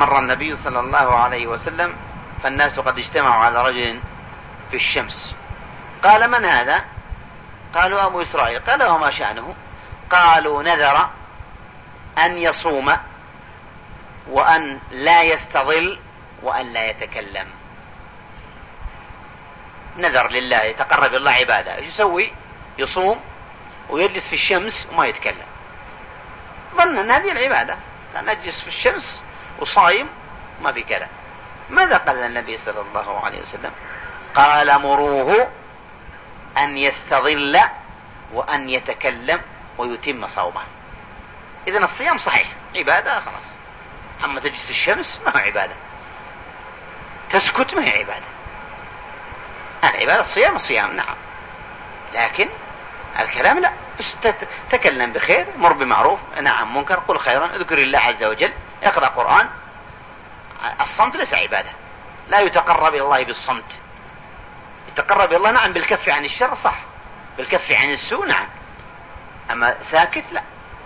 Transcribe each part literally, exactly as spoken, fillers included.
مر النبي صلى الله عليه وسلم فالناس قد اجتمعوا على رجل في الشمس، قال: من هذا؟ قالوا: أبو إسرائيل. قال: وما شأنه؟ قالوا: نذر أن يصوم وأن لا يستظل وأن لا يتكلم. نذر لله، يتقرب الله عبادة. ايش يسوي؟ يصوم ويجلس في الشمس وما يتكلم، ظن أن هذه العبادة، لأن أجلس في الشمس وصايم ما في كلام. ماذا قال النبي صلى الله عليه وسلم؟ قال: مروه أن يستظل وأن يتكلم ويتم صومه. إذن الصيام صحيح عبادة خلاص، أما تجلس في الشمس ما هو عبادة، تسكت ما هي عبادة. العبادة الصيام الصيام نعم، لكن الكلام لا. تكلم بخير، مر بمعروف، نعم منكر، قل خيرا، اذكر الله عز وجل، اقرأ قرآن. الصمت ليس عبادة، لا يتقرب إلى الله بالصمت. يتقرب إلى الله نعم بالكف عن الشر، صح، بالكف عن السوء نعم، أما ساكت لا.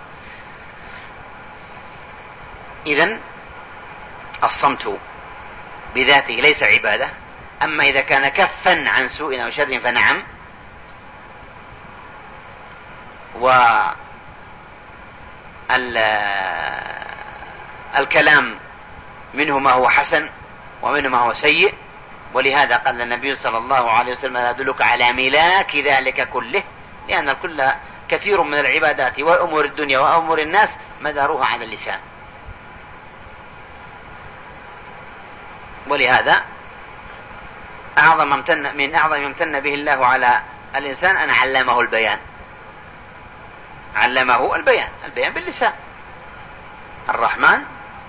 إذن الصمت بذاته ليس عبادة، أما إذا كان كفا عن سوء أو شر فنعم. والكلام منه ما هو حسن ومنه ما هو سيء، ولهذا قال النبي صلى الله عليه وسلم: أدلك على ملاك ذلك كله، لأن الكل كثير من العبادات وأمور الدنيا وأمور الناس مدارها على اللسان. ولهذا أعظم امتن من أعظم امتن به الله على الإنسان أن علمه البيان. علمه البيان، البيان باللسان. الرحمن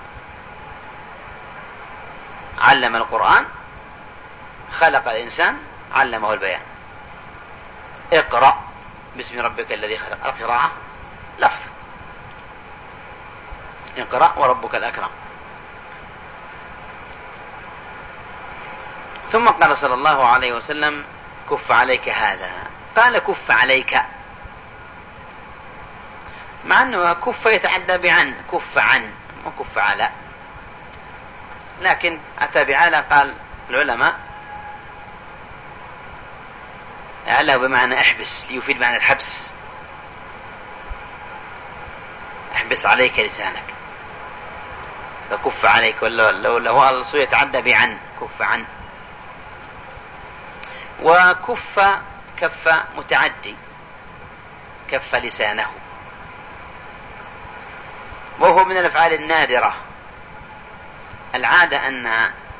علم القرآن، خلق الإنسان، علمه البيان. اقرأ باسم ربك الذي خلق، القراءة لفظ، اقرأ وربك الأكرم. ثم قال صلى الله عليه وسلم: كف عليك هذا. قال: كف عليك، مع أنه كف يتعدى بعن، كف عن وكف على، لكن أتى بعلى. قال العلماء: على بمعنى احبس، ليفيد معنى الحبس، احبس عليك لسانك، فكف عليك. لو لو هو الصوت يتعدى بعن، كف عن. وكف كف متعدي، كف لسانه، وهو من الأفعال النادرة. العادة أن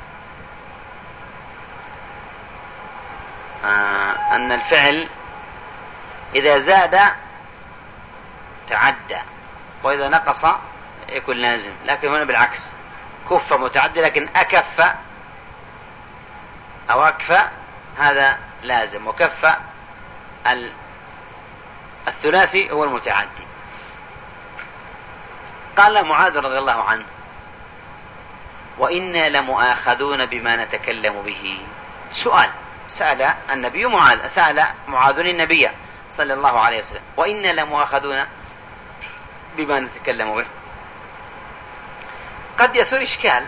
آه أن الفعل إذا زاد تعدى، وإذا نقص يكون لازم، لكن هنا بالعكس، كف متعدي، لكن أكف أو أكفى هذا لازم، وكف الثلاثي هو المتعدي. قال معاذ رضي الله عنه: وإنا لمؤاخذون بما نتكلم به. سؤال سأل النبي معاذ، سأل معاذ النبي صلى الله عليه وسلم: وإنا لمؤاخذون بما نتكلم به. قد يثور إشكال.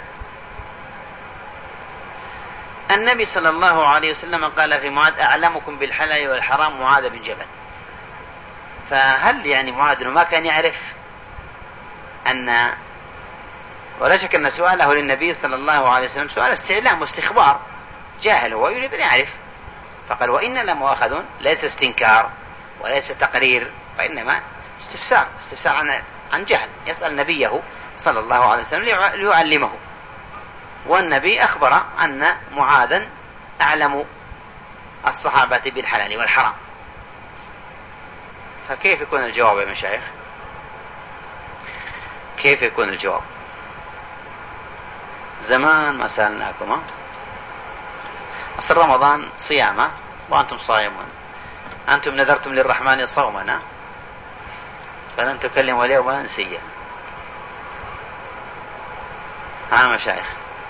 النبي صلى الله عليه وسلم قال في معاذ: أعلمكم بالحلال والحرام معاذ بن جبل. فهل يعني معاذ ما كان يعرف أن، ولا شك أن سؤاله للنبي صلى الله عليه وسلم سؤال استعلام واستخبار، جاهل هو يريد أن يعرف، فقال: وإنا لمؤاخذون، ليس استنكار وليس تقرير، وإنما استفسار، استفسار عن عن جهل، يسأل نبيه صلى الله عليه وسلم ليعلمه. والنبي أخبر أن معاذا أعلم الصحابة بالحلال والحرام. فكيف يكون الجواب يا مشايخ؟ كيف يكون الجواب؟ زمان ما سألناكم، أصل رمضان صيامة وأنتم صائمون، أنتم نذرتم للرحمن صومنا فلن تكلموا اليوم انسيا. ها مشايخ،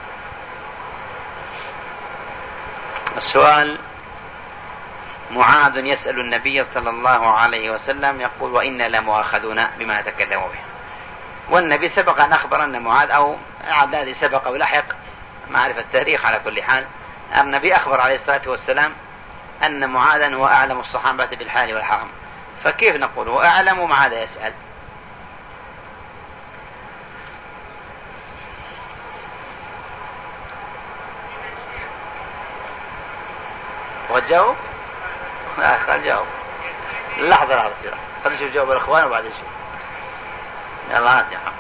السؤال: معاذ يسأل النبي صلى الله عليه وسلم يقول: وإنا لمؤاخذون بما تكلموا به. والنبي سبق أن أخبر أن معاذ أو الذي سبق ولحق معرفة التاريخ. على كل حال النبي أخبر عليه الصلاة والسلام أن معاذا هو أعلم الصحابة بالحلال والحرام، فكيف نقول هو أعلم ومع هذا يسأل؟ وتجاوب؟ لا خل جاوب. لحظة لحظة سيرة خلنا نشوف جواب الأخوان وبعدين نشوف. يلا هات يا حم.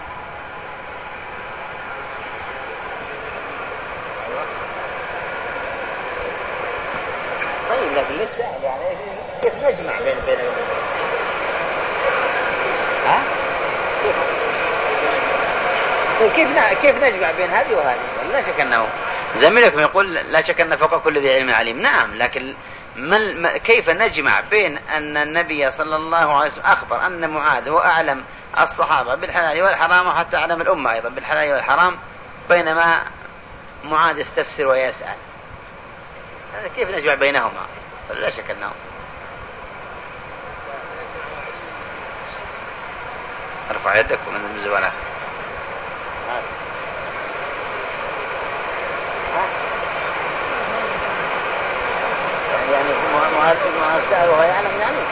طيب لكن لسه يعني كيف نجمع بين بين ها؟ كيف كيف كيف نجمع بين هذه وهذه؟ لا شك أنه زميلكم يقول لا شك أن فوق كل ذي علم عليم. نعم، لكن ما كيف نجمع بين أن النبي صلى الله عليه وسلم أخبر أن معاذ هو أعلم الصحابة بالحلال والحرام وحتى أعلم الأمة أيضا بالحلال والحرام، بينما معاذ يستفسر ويسأل؟ هذا كيف نجمع بينهما؟ لا شك أنه ارفع يدك ومن المزوانات. يعني معاذ سأله وهو يعلم، يعني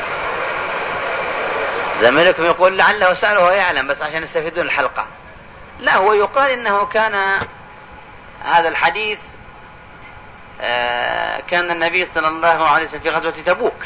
زميلكم يقول لعله سأله وهو يعلم بس عشان يستفيدون الحلقة. لا، هو يقال إنه كان هذا الحديث آه كان النبي صلى الله عليه وسلم في غزوة تبوك،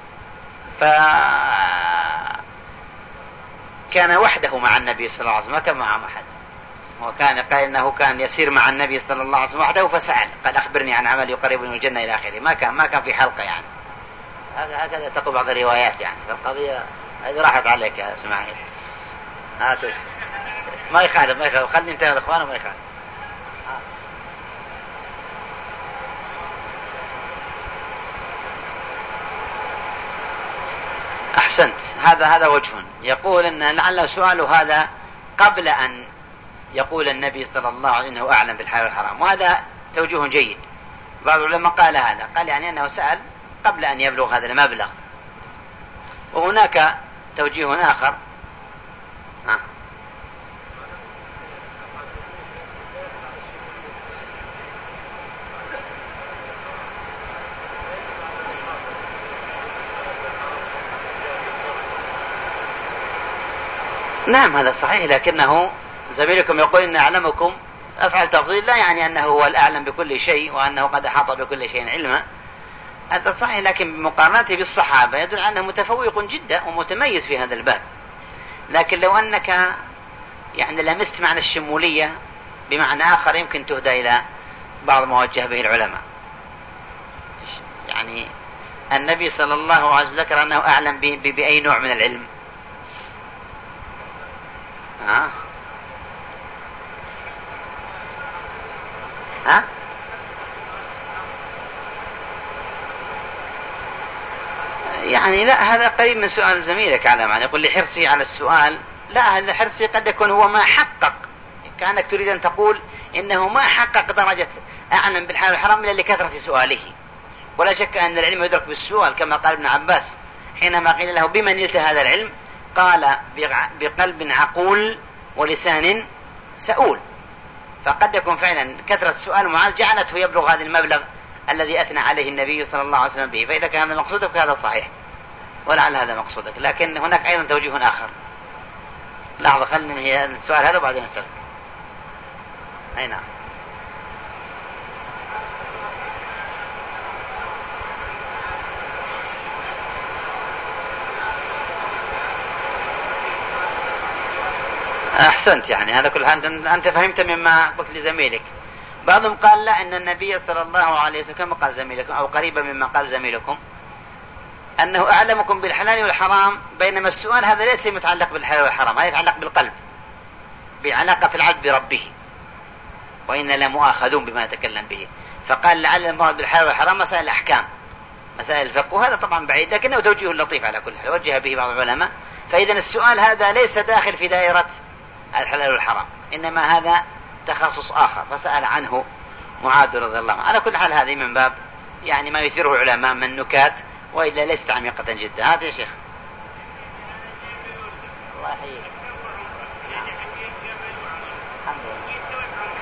فكان وحده مع النبي صلى الله عليه وسلم ما كان معه أحد. وكان قال إنه كان يسير مع النبي صلى الله عليه وسلم وحده فسأل قال أخبرني عن عمل يقربني من الجنة إلى آخره. ما كان ما كان في حلقة يعني. هكذا تقول بعض الروايات يعني. فالقضية هذه راحت عليك يا إسماعيل. هاتوش ما يخالف ما يخالف خلني انتهي الإخوان وما يخالف. أحسنت. هذا هذا وجه يقول إن لعله سؤاله هذا قبل أن يقول النبي صلى الله عليه وسلم أنه أعلم بالحلال والحرام، وهذا توجيه جيد. بعض العلماء قال هذا، قال يعني أنه سأل قبل أن يبلغ هذا المبلغ. وهناك توجيه آخر آه. نعم هذا صحيح، لكنه زميلكم يقول إن أعلمكم أفعل تفضيل، لا يعني أنه هو الأعلم بكل شيء وأنه قد أحاط بكل شيء علما. هذا صحيح، لكن بمقارنته بالصحابة يدل على أنه متفوق جدا ومتميز في هذا الباب. لكن لو أنك يعني لمست معنى الشمولية بمعنى آخر يمكن تهدى إلى بعض ما وجه به العلماء. يعني النبي صلى الله عليه وسلم ذكر أنه أعلم بأي نوع من العلم. ها ها يعني لا، هذا قريب من سؤال زميلك على معنى يقول لي حرصي على السؤال. لا، هذا حرصي قد يكون هو ما حقق، كأنك تريد أن تقول إنه ما حقق درجة أعلم بالحلال والحرام إلا لكثرة سؤاله. ولا شك أن العلم يدرك بالسؤال، كما قال ابن عباس حينما قيل له بمن نلت هذا العلم قال بقلب عقول ولسان سؤول. فقد يكون فعلا كثرة سؤال معاذ جعلته يبلغ هذا المبلغ الذي أثنى عليه النبي صلى الله عليه وسلم به. فإذا كان هذا مقصودك فهذا صحيح، ولعل هذا مقصودك. لكن هناك أيضا توجيه آخر. لحظة خلنا هي السؤال هذا وبعدين نسأل. أي نعم. أحسنت. يعني هذا كل أنت فهمت مما قلت لزميلك. بعضهم قال لا، أن النبي صلى الله عليه وسلم كما قال زميلكم أو قريبا مما قال زميلكم أنه أعلمكم بالحلال والحرام، بينما السؤال هذا ليس متعلق بالحلال والحرام، هذا يتعلق بالقلب، بعلاقة العبد بربه، وإن لمؤاخذون بما يتكلم به. فقال لعل المراد بالحلال والحرام مسائل الأحكام، مسائل الفقه، وهذا طبعا بعيد لكنه توجيه لطيف على كل حال وجه به بعض العلماء. فإذا السؤال هذا ليس داخل في دائرة الحلال والحرام، إنما هذا تخصص آخر فسأل عنه معاذ رضي الله عنه. على كل حال هذه من باب يعني ما يثيره العلماء من نكات، وإلا ليست عميقة جدا. هذا يا شيخ الله يحييك. الحمد لله.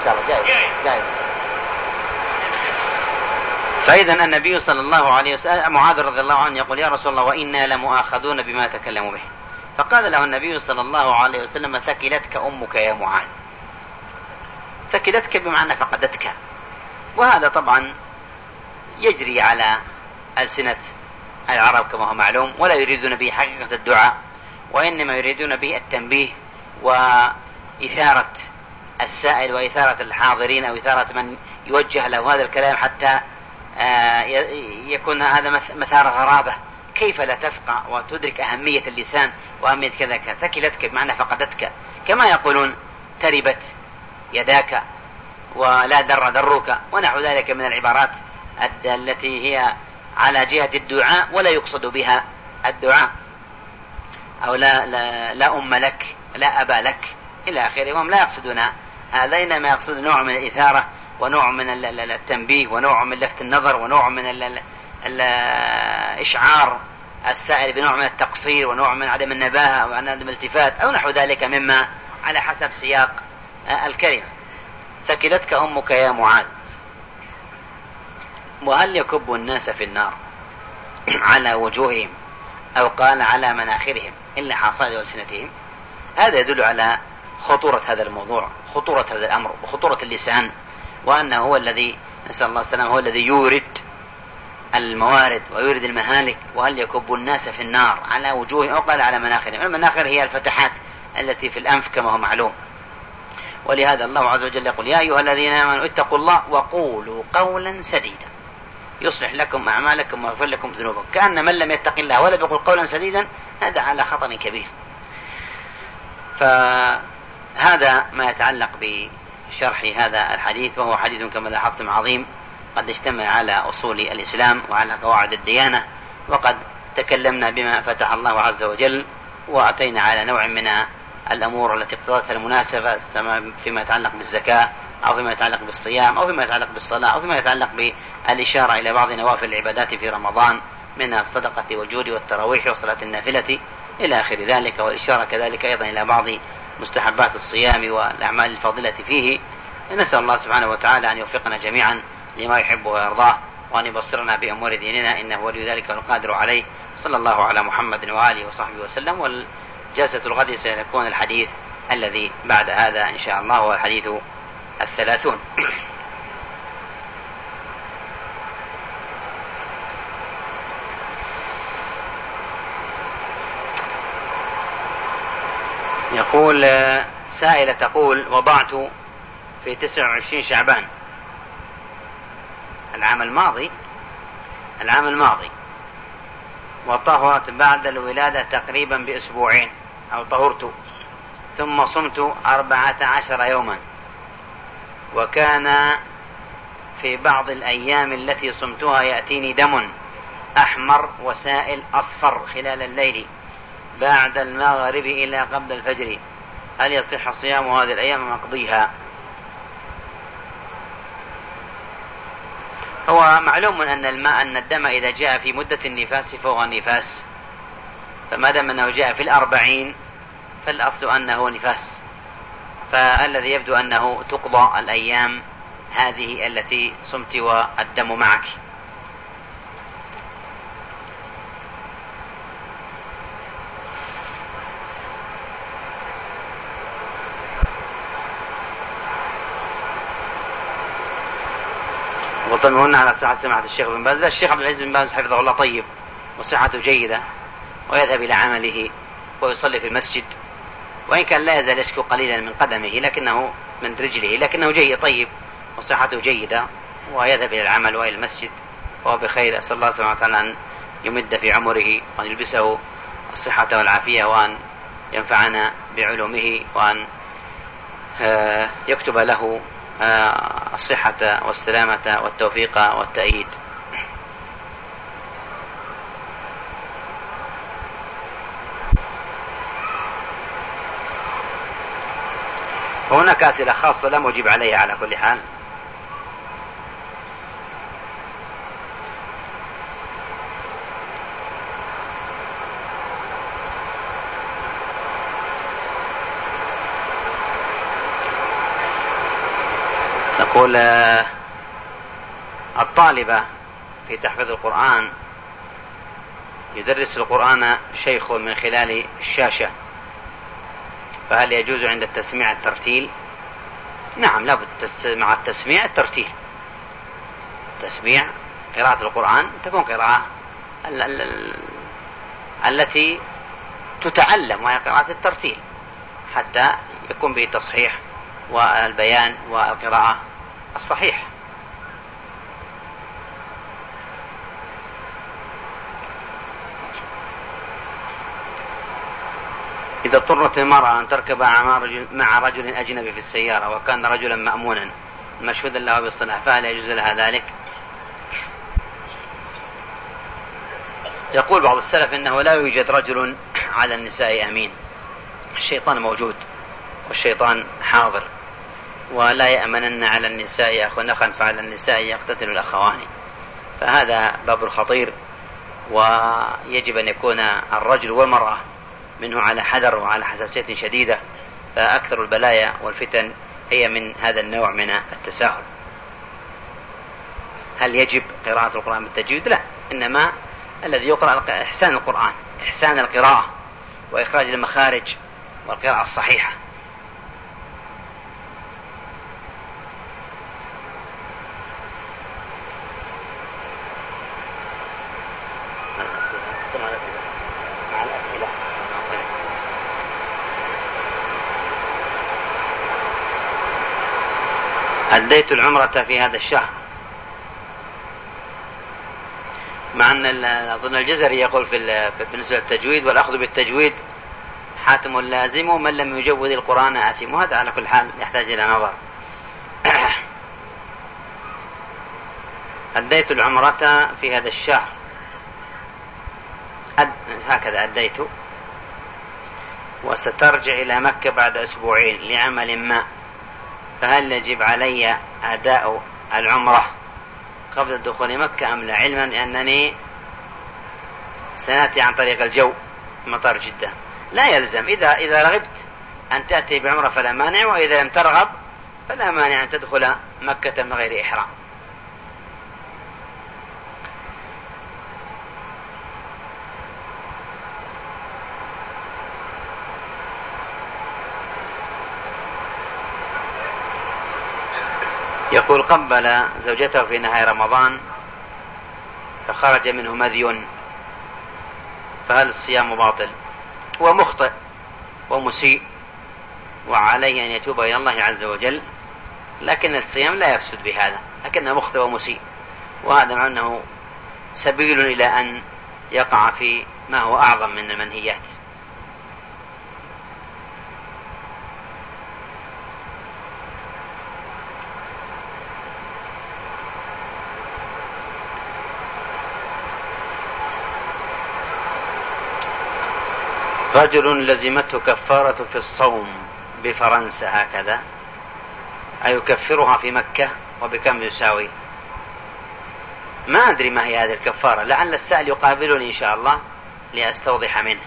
شاء الله جائز جائز. فإذا النبي صلى الله عليه وسلم معاذ رضي الله عنه يقول يا رسول الله وإنا لمؤاخذون بما تكلموا به، فقال له النبي صلى الله عليه وسلم ثكلتك أمك يا معاذ. ثكلتك بمعنى فقدتك، وهذا طبعا يجري على ألسنة العرب كما هو معلوم، ولا يريدون به حقيقة الدعاء، وإنما يريدون به التنبيه وإثارة السائل وإثارة الحاضرين أو إثارة من يوجه له هذا الكلام حتى يكون هذا مثار غرابة. كيف لا تفقع وتدرك أهمية اللسان وأهمية كذا كذا. ثكلتك بمعنى فقدتك، كما يقولون تربت يداك ولا در درك ونحو ذلك من العبارات التي هي على جهة الدعاء ولا يقصد بها الدعاء، أو لا, لا, لا أم لك لا أبا لك إلى آخره. وهم لا يقصدون هذا، إنما يقصدون نوع من الإثارة ونوع من التنبيه ونوع من لفت النظر ونوع من إشعار السائل بنوع من التقصير ونوع من عدم النباهة وعدم الالتفات أو نحو ذلك مما على حسب سياق الكلمة. ثكلتك أمك يا معاذ. وهل يكب الناس في النار على وجوههم أو قال على مناخرهم إلا حصائد ألسنتهم؟ هذا يدل على خطورة هذا الموضوع، خطورة هذا الأمر وخطورة اللسان، وأنه هو الذي نسأل الله السلامة هو الذي يورد الموارد ويورد المهالك. وهل يكب الناس في النار على وجوههم أو قال على مناخرهم؟ المناخر هي الفتحات التي في الأنف كما هو معلوم. ولهذا الله عز وجل يقول يا أيها الذين آمنوا اتقوا الله وقولوا قولا سديدا يصلح لكم أعمالكم ويغفر لكم ذنوبكم. كأن من لم يتق الله ولا يقول قولا سديدا هذا على خطر كبير. فهذا ما يتعلق بشرح هذا الحديث، وهو حديث كما لاحظتم عظيم قد اشتمل على أصول الإسلام وعلى قواعد الديانة، وقد تكلمنا بما فتح الله عز وجل وأتينا على نوع من الأمور التي اقتضتها المناسبة فيما يتعلق بالزكاة أو فيما يتعلق بالصيام أو فيما يتعلق بالصلاة أو فيما يتعلق بالإشارة إلى بعض نوافل العبادات في رمضان من الصدقة والجود والتراويح وصلاة النافلة إلى آخر ذلك، والإشارة كذلك أيضا إلى بعض مستحبات الصيام والأعمال الفاضلة فيه. نسأل الله سبحانه وتعالى أن يوفقنا جميعا لما يحب ويرضاه، وأن يبصرنا بأمور ديننا إنه ولي ذلك والقادر عليه. صلى الله على محمد وآله وصحبه وسلم. والجلسة الغد سيكون الحديث الذي بعد هذا إن شاء الله هو الحديث الثلاثون. يقول سائلة تقول وضعت في تسعة وعشرين شعبان العام الماضي العام الماضي وطهرت بعد الولادة تقريبا بأسبوعين أو طهرت، ثم صمت أربعة عشر يوما، وكان في بعض الأيام التي صمتها يأتيني دم أحمر وسائل أصفر خلال الليل بعد المغرب إلى قبل الفجر، هل يصح صيام هذه الأيام مقضيها؟ هو معلوم أن الماء أن الدم إذا جاء في مدة النفاس فهو النفاس، فما دام أنه جاء في الأربعين فالأصل أنه نفاس، فالذي يبدو أنه تقضى الأيام هذه التي صمت والدم معك. وطمئن على صحة سماحة الشيخ بن باز. الشيخ عبد العزيز بن باز حفظه الله طيب وصحته جيدة، ويذهب إلى عمله ويصلي في المسجد، وإن كان لا يزال يشكو قليلا من قدمه لكنه من رجله لكنه جيد طيب وصحته جيدة، ويذهب إلى العمل وإلى المسجد وهو بخير. أسأل الله سبحانه وتعالى أن يمد في عمره وأن يلبسه الصحة والعافية وأن ينفعنا بعلومه وأن يكتب له الصحة والسلامة والتوفيق والتأييد. وهناك أسئلة خاصة لم أجيب عليها على كل حال. يقول الطالبة في تحفيظ القرآن يدرس القرآن شيخ من خلال الشاشة، فهل يجوز عند التسميع الترتيل؟ نعم، لابد مع التسميع الترتيل. تسميع قراءة القرآن تكون قراءة التي تتعلم، وهي قراءة الترتيل، حتى يكون به التصحيح والبيان والقراءة الصحيح. إذا اضطرت المرأة أن تركب مع رجل أجنبي في السيارة وكان رجلا مأمونا مشهودا له بالصلاة، فهل يجوز لها ذلك؟ يقول بعض السلف إنه لا يوجد رجل على النساء أمين، الشيطان موجود والشيطان حاضر، ولا يأمنن على النساء أخ نخا فعلى النساء يقتتل الأخوان، فهذا باب خطير، ويجب أن يكون الرجل والمرأة منه على حذر وعلى حساسية شديدة، فأكثر البلايا والفتن هي من هذا النوع من التساهل. هل يجب قراءة القرآن بالتجويد؟ لا، إنما الذي يقرأ إحسان القرآن، إحسان القراءة وإخراج المخارج والقراءة الصحيحة. أديت العمرة في هذا الشهر، مع أن أظن الجزري يقول في بالنسبة للتجويد والأخذ بالتجويد حاتم لازم، ومن لم يجود القرآن آثم، وهذا على كل حال يحتاج إلى نظر. أديت العمرة في هذا الشهر، أد... هكذا أديت، وسترجع إلى مكة بعد أسبوعين لعمل ما، فهل يجب علي أداء العمرة قبل دخول مكة أم لا، علما أنني سنأتي عن طريق الجو مطار جدة؟ لا يلزم، إذا إذا رغبت أن تأتي بعمرة فلا مانع، وإذا لم ترغب فلا مانع أن تدخل مكة من غير إحرام. يقول قبل زوجته في نهاية رمضان فخرج منه مذي، فهل الصيام باطل؟ هو مخطئ ومسيء وعليه أن يتوب إلى الله عز وجل، لكن الصيام لا يفسد بهذا، لكنه مخطئ ومسيء، وهذا مع أنه سبيل إلى أن يقع في ما هو أعظم من المنهيات. رجل لزمته كفارة في الصوم بفرنسا هكذا، أيكفرها في مكة وبكم يساوي؟ ما أدري ما هي هذه الكفارة، لعل السائل يقابلني إن شاء الله لأستوضح منه.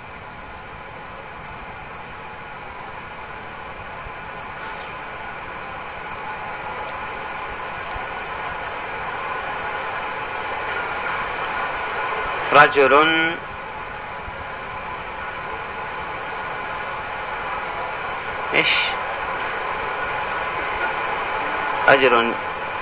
رجل إيش رجل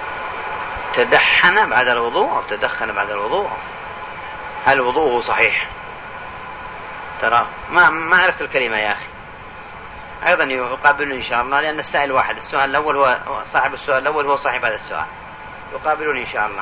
تدحن بعد الوضوء أو تدخن بعد الوضوء، هل وضوءه صحيح؟ ترى ما ما عرفت الكلمة يا أخي، أيضا يقابلني إن شاء الله، لأن السائل واحد، السؤال الأول هو صاحب السؤال الأول هو صاحب هذا السؤال، يقابلني إن شاء الله.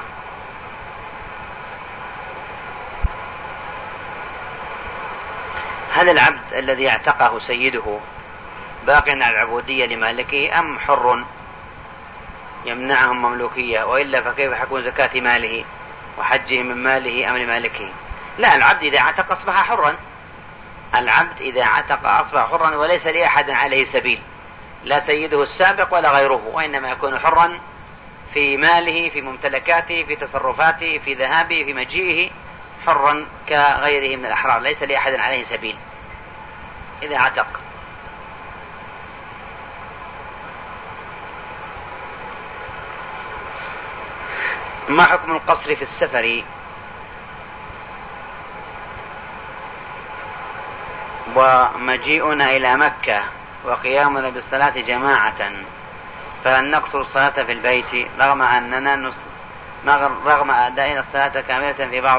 هل العبد الذي اعتقه سيده باق على العبودية لمالكه أم حر يمنعهم مملوكية، وإلا فكيف حكم زكاة ماله وحجه من ماله أم لمالكه؟ لا، العبد إذا عتق أصبح حرا، العبد إذا عتق أصبح حرا وليس لأحد عليه سبيل، لا سيده السابق ولا غيره، وإنما يكون حرا في ماله، في ممتلكاته، في تصرفاته، في ذهابه، في مجيئه، حرا كغيره من الأحرار، ليس لأحد عليه سبيل إذا عتق. ما حكم القصر في السفر؟ ومجيئنا إلى مكة وقيامنا بالصلاة جماعة، فهل نقصر الصلاة في البيت رغم أننا نص... رغم أدائنا الصلاة كاملة في بعض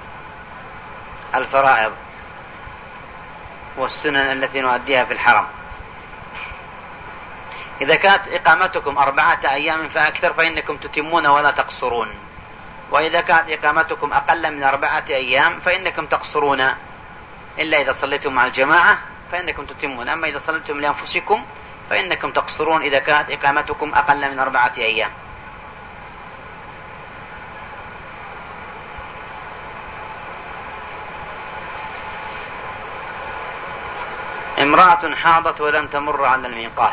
الفرائض والسنن التي نؤديها في الحرم؟ إذا كانت إقامتكم أربعة أيام فأكثر فإنكم تتمون ولا تقصرون، وإذا كانت إقامتكم أقل من أربعة أيام فإنكم تقصرون، إلا إذا صليتم مع الجماعة فإنكم تتمون، أما إذا صليتم لأنفسكم فإنكم تقصرون إذا كانت إقامتكم أقل من أربعة أيام. امرأة حاضت ولم تمر على الميقات،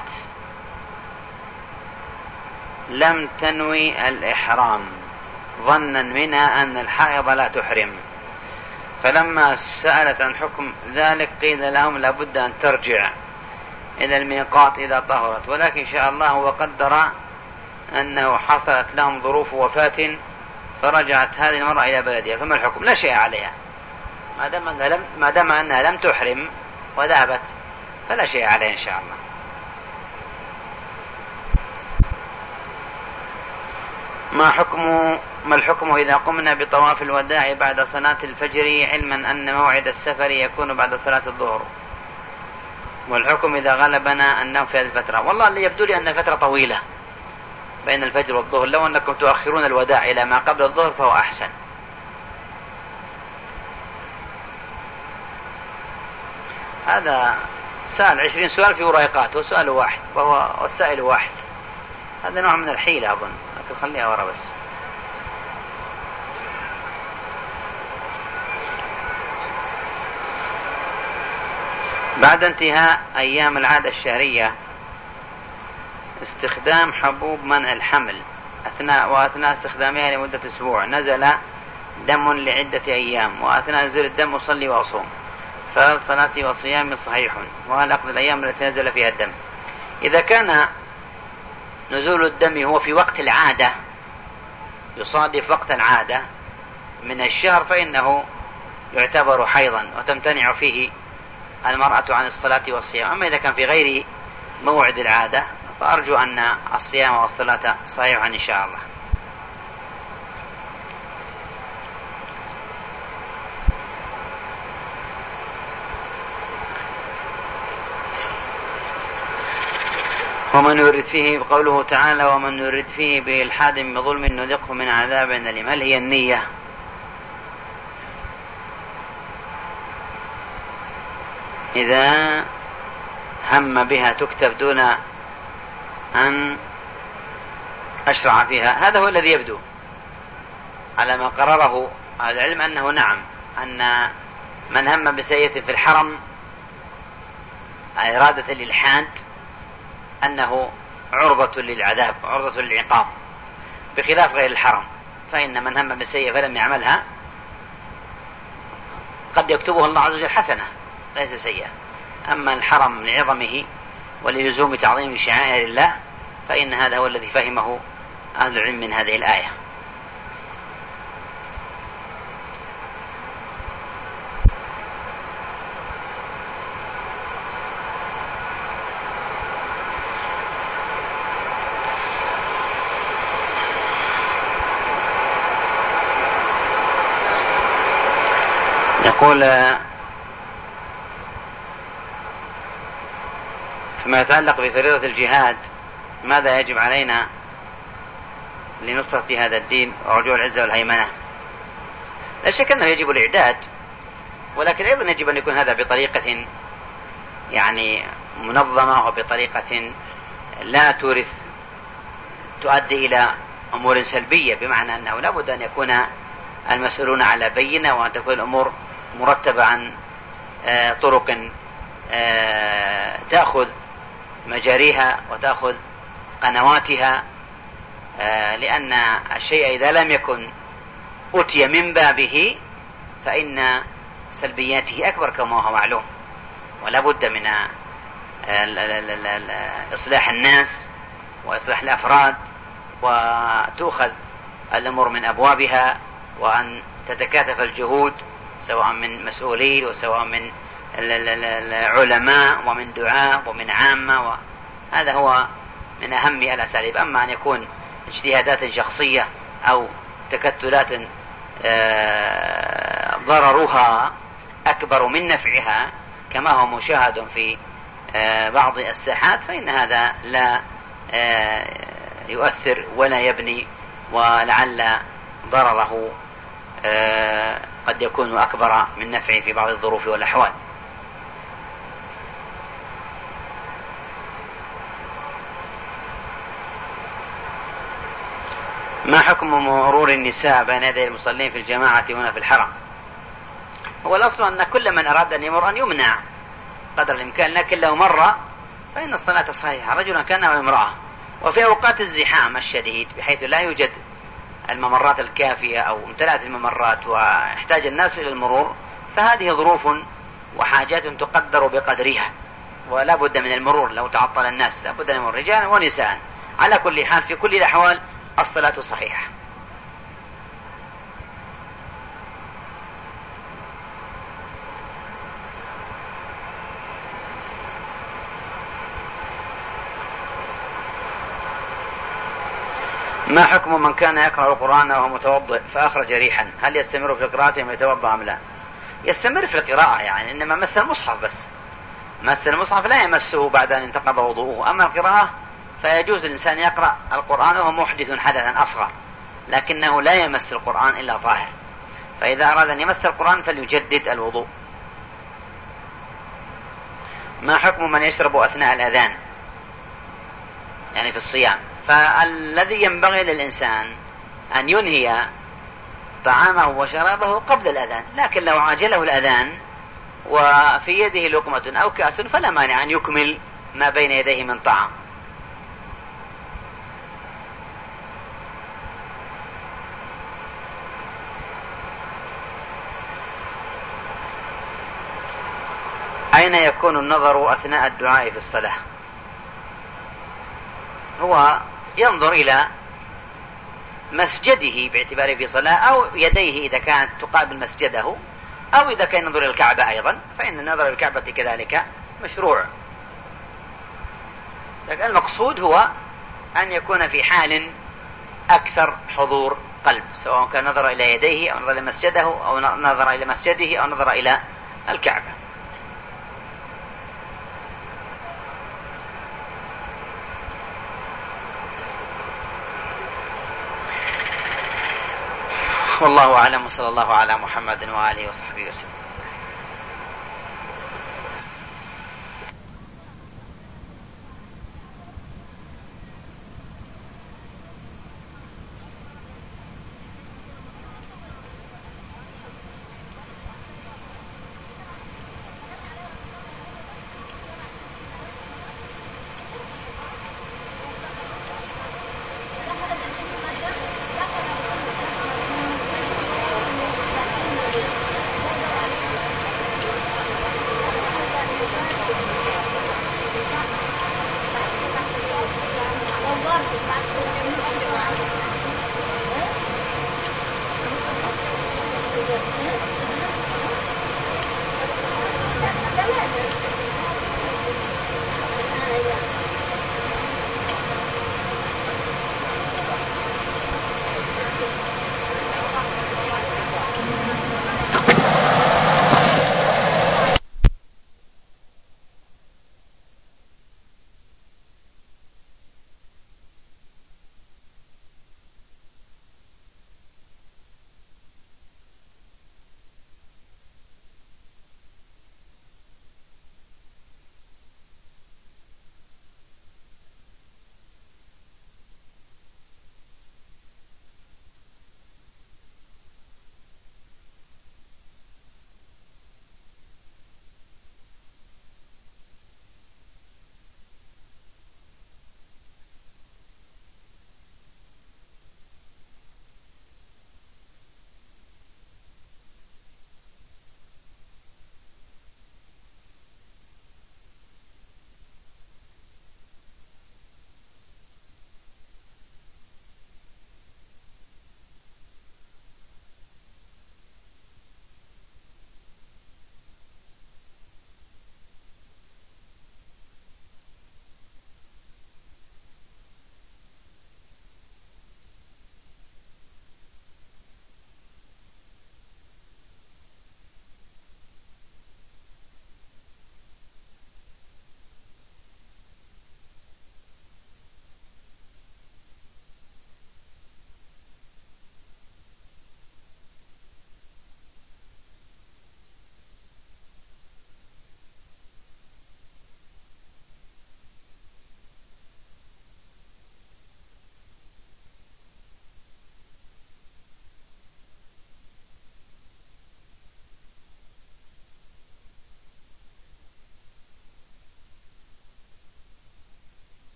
لم تنوي الإحرام ظنا منها أن الحائض لا تحرم، فلما سألت عن حكم ذلك قيل لهم لابد أن ترجع إلى الميقات إذا طهرت، ولكن شاء الله وقدر أنه حصلت لهم ظروف وفاة فرجعت هذه المرأة إلى بلدها، فما الحكم؟ لا شيء عليها ما دام أنها لم, ما دام أنها لم تحرم وذهبت فلا شيء عليها إن شاء الله. ما حكم ما الحكم إذا قمنا بطواف الوداع بعد صلاة الفجر علما أن موعد السفر يكون بعد صلاة الظهر؟ والحكم إذا غلبنا أنه في هذه الفترة؟ والله اللي يبدو لي أن الفترة طويلة بين الفجر والظهر، لو أنكم تؤخرون الوداع إلى ما قبل الظهر فهو أحسن. هذا سأل عشرين سؤال في ورقات وسؤال واحد وهو والسائل واحد، هذا نوع من الحيلة أظن، لكن خليها ورا بس. بعد انتهاء أيام العادة الشهرية استخدام حبوب منع الحمل أثناء وأثناء استخدامها لمدة أسبوع نزل دم لعدة أيام، وأثناء نزول الدم أصلي وأصوم، فهل صلاتي وصيامي صحيح؟ وهل أقضي الأيام التي نزل فيها الدم؟ إذا كان نزول الدم هو في وقت العادة يصادف وقت العادة من الشهر فإنه يعتبر حيضا وتمتنع فيه المرأة عن الصلاة والصيام. أما إذا كان في غير موعد العادة فأرجو أن الصيام والصلاة صحيحا إن شاء الله. ومن يرد فيه قوله تعالى ومن يرد فيه بإلحاد بظلم نذقه من عذاب أليم، هل هي النية؟ إذا هم بها تكتب دون أن أشرع فيها، هذا هو الذي يبدو على ما قرره أهل العلم أنه نعم، أن من هم بسيئة في الحرم إرادة الإلحاد أنه عرضة للعذاب عرضة للعقاب، بخلاف غير الحرم فإن من هم بسيئة فلم يعملها قد يكتبه الله عز وجل حسنة ليس سيئة. أما الحرم لعظمه وللزوم تعظيم شعائر الله فإن هذا هو الذي فهمه أهل العلم من هذه الآية. يقول فيما يتعلق بفريضة الجهاد ماذا يجب علينا لنصرة هذا الدين ورجوع العزة والهيمنة؟ لا شك أنه يجب الإعداد، ولكن أيضا يجب أن يكون هذا بطريقة يعني منظمة وبطريقة لا تورث تؤدي إلى أمور سلبية، بمعنى أنه لا بد أن يكون المسؤولون على بينة وأن تكون الأمور مرتبة عن طرق تأخذ مجاريها وتأخذ قنواتها، لأن الشيء إذا لم يكن أتي من بابه فإن سلبياته أكبر كما هو معلوم، ولا بد من إصلاح الناس وإصلاح الأفراد، وتأخذ الأمور من أبوابها، وأن تتكاثف الجهود سواء من مسؤولين وسواء من العلماء ومن دعاة ومن عامة، وهذا هو من أهم الأساليب. أما أن يكون اجتهادات شخصية أو تكتلات ضررها أكبر من نفعها كما هو مشاهد في بعض الساحات، فإن هذا لا يؤثر ولا يبني، ولعل ضرره قد يكون أكبر من نفعه في بعض الظروف والأحوال. ما حكم مرور النساء بين يدي المصلين في الجماعة هنا في الحرم؟ هو الأصل أن كل من أراد أن يمر أن يمنع قدر الإمكان، لكن لو مر فإن الصلاة صحيحة رجلا كان أو امرأة. وفي أوقات الزحام الشديد بحيث لا يوجد الممرات الكافية أو امتلأت الممرات واحتاج الناس إلى المرور، فهذه ظروف وحاجات تقدر بقدرها، ولا بد من المرور. لو تعطل الناس لا بد من المرور رجالا ونساء. على كل حال في كل الأحوال الصلاة صحيحة. ما حكم من كان يقرأ القرآن وهو متوضئ فأخرج ريحا، هل يستمر في قراءته ثم يتوضأ أم لا؟ يستمر في القراءة، يعني إنما مس المصحف بس، مس المصحف لا يمسه بعد أن انتقض وضوءه. أما القراءة فيجوز الإنسان يقرأ القرآن وهو محدث حدثا أصغر، لكنه لا يمس القرآن إلا طاهر، فإذا أراد أن يمس القرآن فليجدد الوضوء. ما حكم من يشرب أثناء الأذان يعني في الصيام؟ فالذي ينبغي للإنسان أن ينهي طعامه وشرابه قبل الأذان، لكن لو عاجله الأذان وفي يده لقمة أو كأس فلا مانع أن يكمل ما بين يديه من طعام. أين يكون النظر أثناء الدعاء في الصلاة؟ هو ينظر إلى مسجده باعتباره في صلاة، أو يديه إذا كانت تقابل مسجده، أو إذا كان ينظر إلى الكعبة أيضا، فإن النظر إلى الكعبة كذلك مشروع. لكن المقصود هو أن يكون في حال أكثر حضور قلب، سواء كان نظر إلى يديه أو نظر إلى مسجده أو نظر إلى مسجده أو نظر إلى الكعبة. والله أعلم، وصلى الله على محمد وآله وصحبه وسلم.